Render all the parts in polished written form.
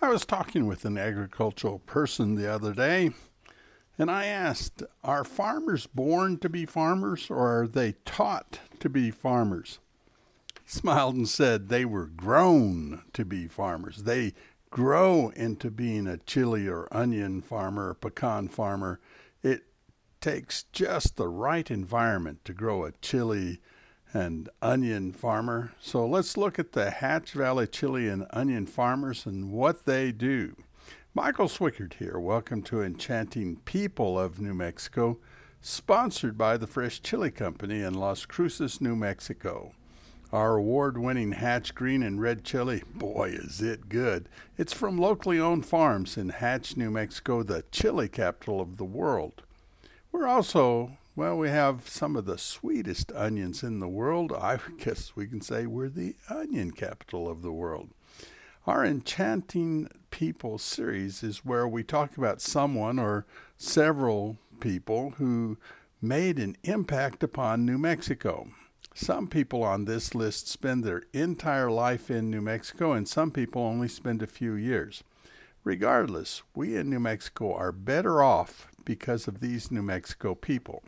I was talking with an agricultural person the other day, and I asked, are farmers born to be farmers, or are they taught to be farmers? He smiled and said they were grown to be farmers. They grow into being a chili or onion farmer or pecan farmer. It takes just the right environment to grow a chili and onion farmer. So let's look at the Hatch Valley chili and onion farmers and what they do. Michael Swickard here. Welcome to Enchanting People of New Mexico, sponsored by the Fresh Chili Company in Las Cruces, New Mexico. Our award-winning Hatch green and red chili, boy, is it good. It's from locally owned farms in Hatch, New Mexico, the chili capital of the world. We're also, we have some of the sweetest onions in the world. I guess we can say we're the onion capital of the world. Our Enchanting People series is where we talk about someone or several people who made an impact upon New Mexico. Some people on this list spend their entire life in New Mexico, and some people only spend a few years. Regardless, we in New Mexico are better off because of these New Mexico people.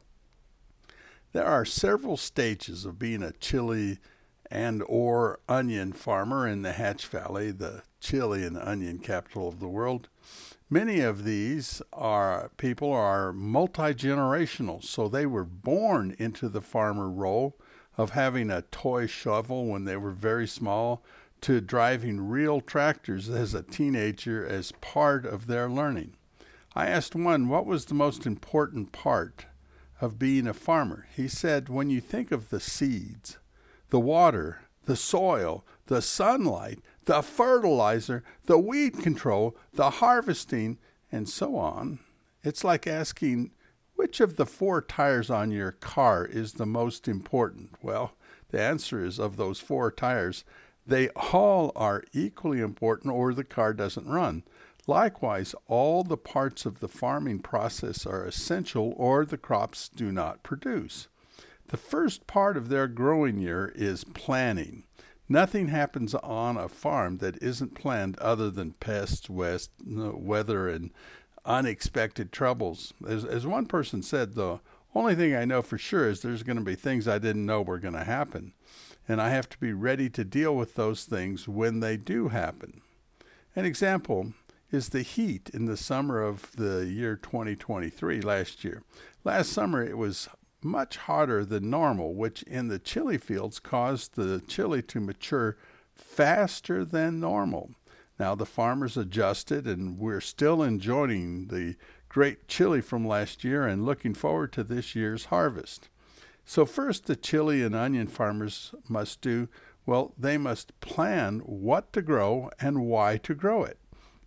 There are several stages of being a chili and or onion farmer in the Hatch Valley, the chili and onion capital of the world. Many of these people are multi-generational, so they were born into the farmer role of having a toy shovel when they were very small to driving real tractors as a teenager as part of their learning. I asked one, what was the most important part of being a farmer? He said, when you think of the seeds, the water, the soil, the sunlight, the fertilizer, the weed control, the harvesting, and so on, it's like asking, which of the 4 tires on your car is the most important? Well, the answer is, of those 4 tires, they all are equally important or the car doesn't run. Likewise, all the parts of the farming process are essential or the crops do not produce. The first part of their growing year is planning. Nothing happens on a farm that isn't planned other than pests, weather, and unexpected troubles. As one person said, the only thing I know for sure is there's going to be things I didn't know were going to happen, and I have to be ready to deal with those things when they do happen. An example is the heat in the summer of the year 2023 last year. Last summer it was much hotter than normal, which in the chili fields caused the chili to mature faster than normal. Now the farmers adjusted, and we're still enjoying the great chili from last year and looking forward to this year's harvest. So first, the chili and onion farmers must do, they must plan what to grow and why to grow it.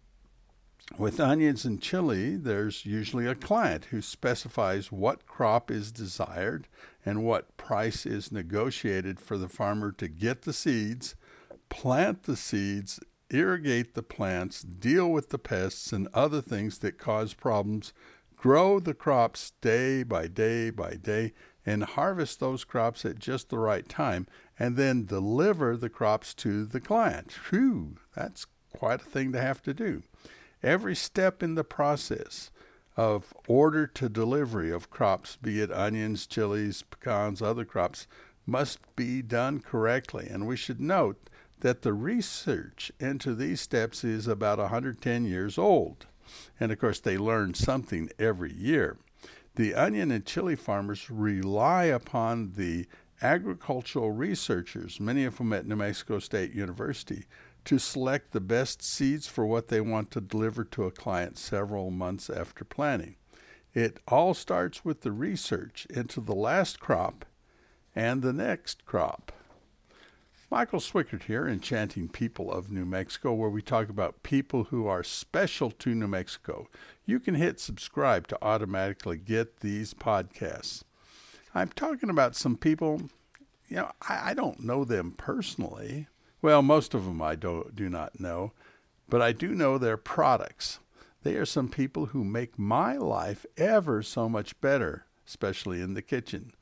With onions and chili, there's usually a client who specifies what crop is desired and what price is negotiated for the farmer to get the seeds, plant the seeds, irrigate the plants, deal with the pests and other things that cause problems, grow the crops day by day by day, and harvest those crops at just the right time, and then deliver the crops to the client. Phew, that's quite a thing to have to do. Every step in the process of order to delivery of crops, be it onions, chilies, pecans, other crops, must be done correctly. And we should note that the research into these steps is about 110 years old. And of course, they learn something every year. The onion and chili farmers rely upon the agricultural researchers, many of them at New Mexico State University, to select the best seeds for what they want to deliver to a client several months after planting. It all starts with the research into the last crop and the next crop. Michael Swickard here, Enchanting People of New Mexico, where we talk about people who are special to New Mexico. You can hit subscribe to automatically get these podcasts. I'm talking about some people, I don't know them personally. Well, most of them I do not know, but I do know their products. They are some people who make my life ever so much better, especially in the kitchen.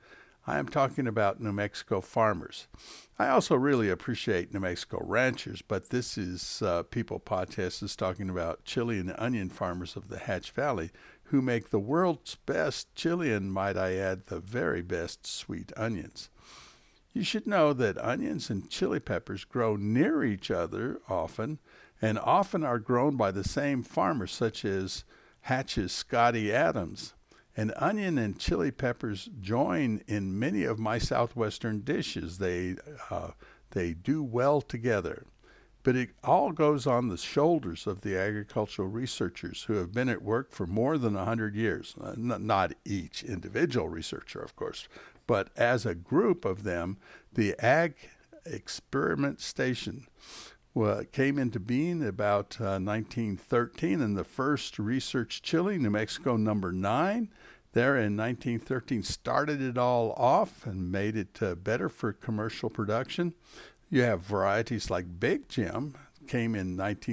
I am talking about New Mexico farmers. I also really appreciate New Mexico ranchers, but this is People Podcast is talking about chili and onion farmers of the Hatch Valley who make the world's best chili and, might I add, the very best sweet onions. You should know that onions and chili peppers grow near each other often, and often are grown by the same farmers, such as Hatch's Scotty Adams. And onion and chili peppers join in many of my southwestern dishes. They do well together. But it all goes on the shoulders of the agricultural researchers who have been at work for more than 100 years. Not each individual researcher, of course, but as a group of them, the Ag Experiment Station came into being about 1913, and the first research chili, New Mexico number 9, there in 1913, started it all off and made it better for commercial production. You have varieties like Big Jim, came in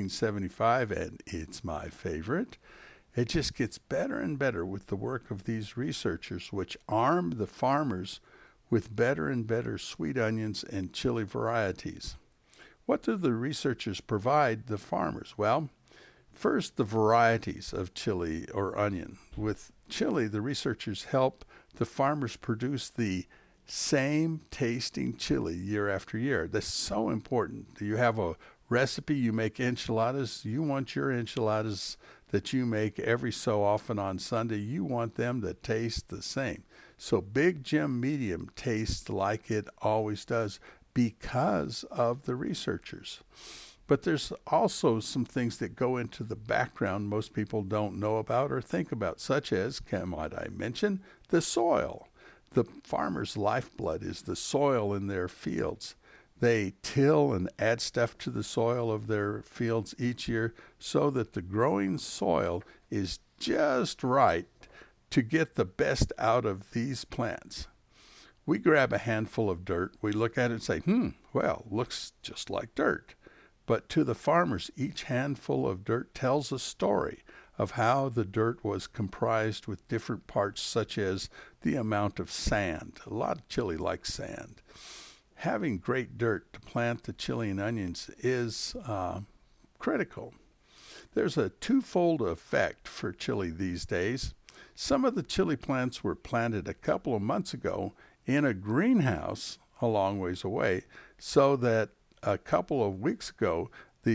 1975, and it's my favorite. It just gets better and better with the work of these researchers, which arm the farmers with better and better sweet onions and chili varieties. What do the researchers provide the farmers? Well, first, the varieties of chili or onion. With chili, the researchers help the farmers produce the same tasting chili year after year. That's so important. You have a recipe, you make enchiladas. You want your enchiladas that you make every so often on Sunday, you want them to taste the same. So Big Jim Medium tastes like it always does because of the researchers. But there's also some things that go into the background most people don't know about or think about, such as, might I mention, the soil. The farmer's lifeblood is the soil in their fields. They till and add stuff to the soil of their fields each year so that the growing soil is just right to get the best out of these plants. We grab a handful of dirt, we look at it and say, well, looks just like dirt. But to the farmers, each handful of dirt tells a story of how the dirt was comprised with different parts, such as the amount of sand. A lot of chili likes sand. Having great dirt to plant the chili and onions is critical. There's a twofold effect for chili these days. Some of the chili plants were planted a couple of months ago in a greenhouse a long ways away, so that a couple of weeks ago,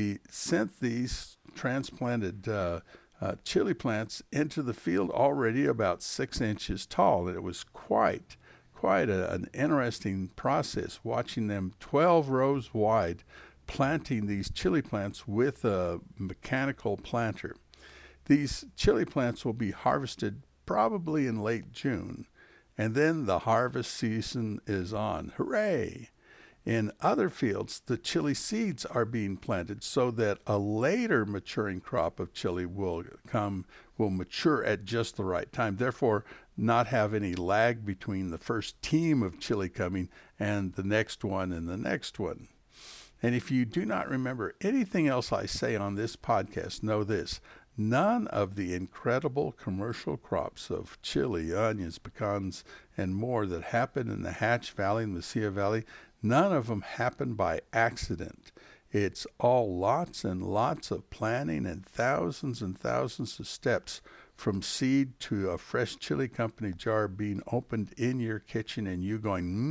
sent these transplanted chili plants into the field already about 6 inches tall. And it was quite an interesting process watching them 12 rows wide planting these chili plants with a mechanical planter. These chili plants will be harvested probably in late June, and then the harvest season is on. Hooray! In other fields, the chili seeds are being planted so that a later maturing crop of chili will mature at just the right time. Therefore, not have any lag between the first team of chili coming and the next one and the next one. And if you do not remember anything else I say on this podcast, know this: none of the incredible commercial crops of chili, onions, pecans, and more that happen in the Hatch Valley and Mesilla Valley, none of them happen by accident. It's all lots and lots of planning and thousands of steps from seed to a fresh chili company jar being opened in your kitchen and you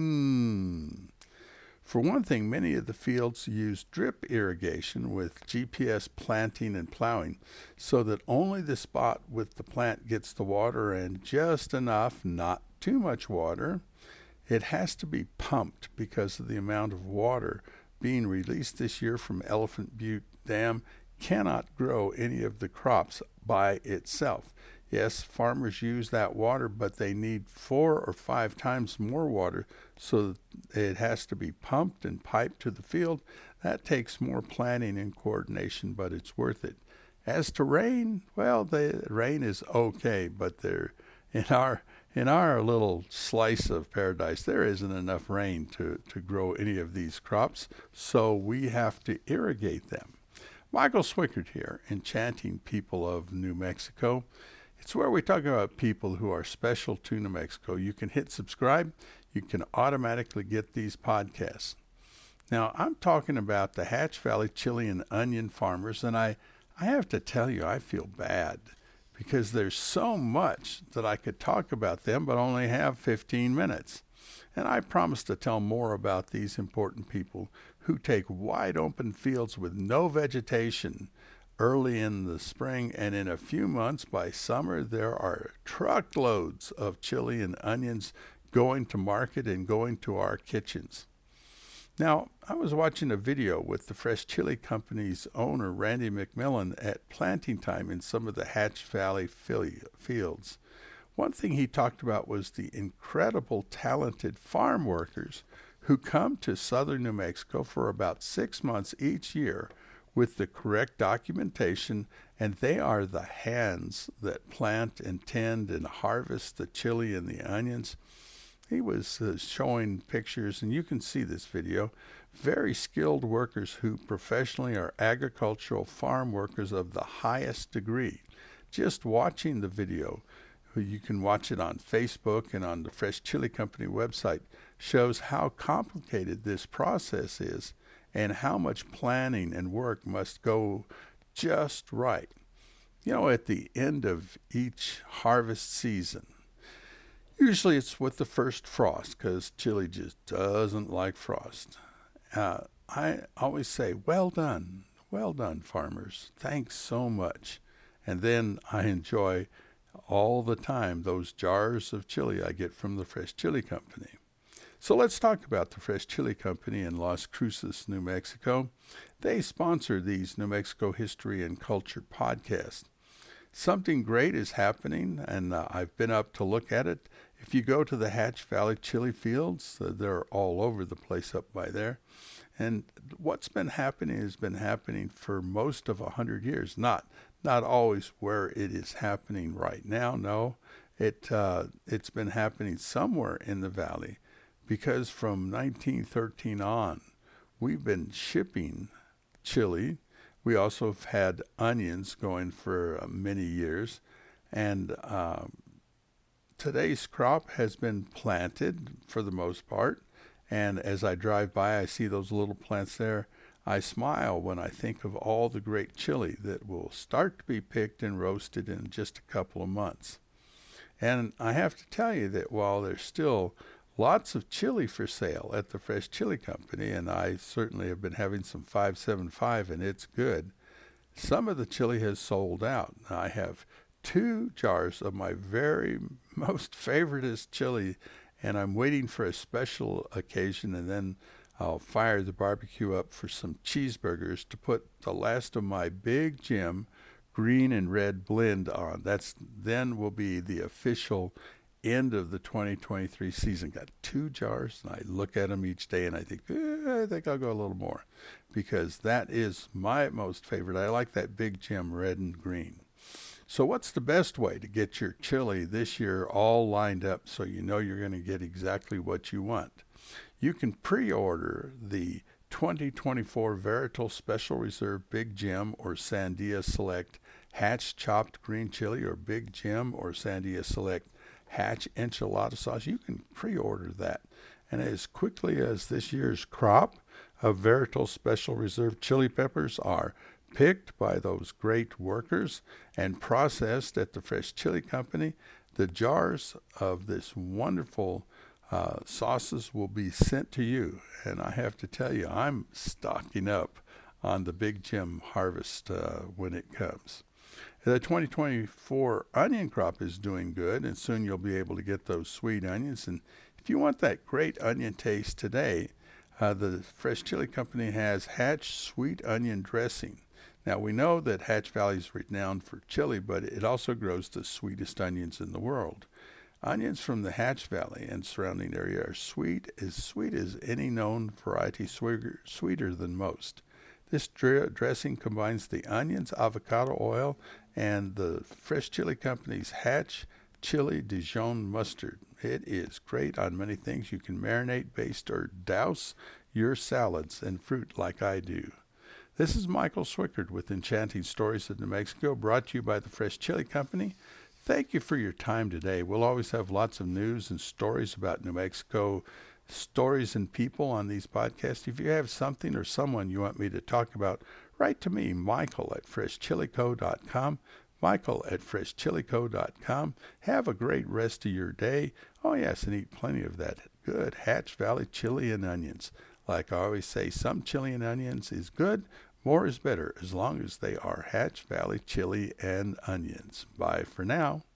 going, For one thing, many of the fields use drip irrigation with GPS planting and plowing so that only the spot with the plant gets the water and just enough, not too much water. It has to be pumped because of the amount of water being released this year from Elephant Butte Dam cannot grow any of the crops by itself. Yes, farmers use that water, but they need 4 or 5 times more water, so that it has to be pumped and piped to the field. That takes more planning and coordination, but it's worth it. As to rain, well, the rain is okay, but in our little slice of paradise, there isn't enough rain to grow any of these crops, so we have to irrigate them. Michael Swickert here, Enchanting People of New Mexico. It's where we talk about people who are special to New Mexico. You can hit subscribe. you can automatically get these podcasts. Now, I'm talking about the Hatch Valley chili and onion farmers, and I have to tell you, I feel bad because there's so much that I could talk about them, but only have 15 minutes. And I promise to tell more about these important people who take wide open fields with no vegetation early in the spring, and in a few months by summer, there are truckloads of chili and onions going to market and going to our kitchens. Now, I was watching a video with the Fresh Chili Company's owner, Randy McMillan, at planting time in some of the Hatch Valley fields. One thing he talked about was the incredible talented farm workers who come to southern New Mexico for about 6 months each year with the correct documentation, and they are the hands that plant and tend and harvest the chili and the onions. He was showing pictures, and you can see this video, very skilled workers who professionally are agricultural farm workers of the highest degree. Just watching the video, you can watch it on Facebook and on the Fresh Chili Company website, shows how complicated this process is and how much planning and work must go just right. You know, at the end of each harvest season, usually it's with the first frost because chili just doesn't like frost. I always say, well done, farmers. Thanks so much. And then I enjoy all the time those jars of chili I get from the Fresh Chili Company. So let's talk about the Fresh Chili Company in Las Cruces, New Mexico. They sponsor these New Mexico History and Culture podcasts. Something great is happening, and I've been up to look at it. If you go to the Hatch Valley chili fields, they're all over the place up by there. And what's been happening has been happening for most of 100 years. Not always where it is happening right now. No, it's been happening somewhere in the valley, because from 1913 on, we've been shipping chili. We also have had onions going for many years, and today's crop has been planted for the most part, and as I drive by, I see those little plants there. I smile when I think of all the great chili that will start to be picked and roasted in just a couple of months. And I have to tell you that while there's still lots of chili for sale at the Fresh Chili Company, and I certainly have been having some 575, and it's good, some of the chili has sold out. I have 2 jars of my very most favoriteest chili, and I'm waiting for a special occasion, and then I'll fire the barbecue up for some cheeseburgers to put the last of my Big Jim green and red blend on. That's then will be the official end of the 2023 season. Got 2 jars, and I look at them each day, and I think, I think I'll go a little more, because that is my most favorite. I like that Big Jim red and green. So what's the best way to get your chili this year all lined up so you know you're going to get exactly what you want? You can pre-order the 2024 Verital Special Reserve Big Jim or Sandia Select Hatch Chopped Green Chili, or Big Jim or Sandia Select Hatch Enchilada Sauce. You can pre-order that. And as quickly as this year's crop of Verital Special Reserve chili peppers are picked by those great workers and processed at the Fresh Chili Company, the jars of this wonderful sauces will be sent to you. And I have to tell you, I'm stocking up on the Big Jim harvest when it comes. The 2024 onion crop is doing good, and soon you'll be able to get those sweet onions. And if you want that great onion taste today, the Fresh Chili Company has Hatch Sweet Onion Dressing. Now, we know that Hatch Valley is renowned for chili, but it also grows the sweetest onions in the world. Onions from the Hatch Valley and surrounding area are sweet as any known variety, sweeter than most. This dressing combines the onions, avocado oil, and the Fresh Chili Company's Hatch Chili Dijon mustard. It is great on many things. You can marinate, baste, or douse your salads and fruit like I do. This is Michael Swickard with Enchanting Stories of New Mexico, brought to you by the Fresh Chili Company. thank you for your time today. We'll always have lots of news and stories about New Mexico, stories and people on these podcasts. If you have something or someone you want me to talk about, write to me, Michael@freshchilico.com. Michael@freshchilico.com. Have a great rest of your day. Oh, yes, and eat plenty of that good Hatch Valley chili and onions. Like I always say, some chili and onions is good. More is better as long as they are Hatch Valley chili and onions. Bye for now.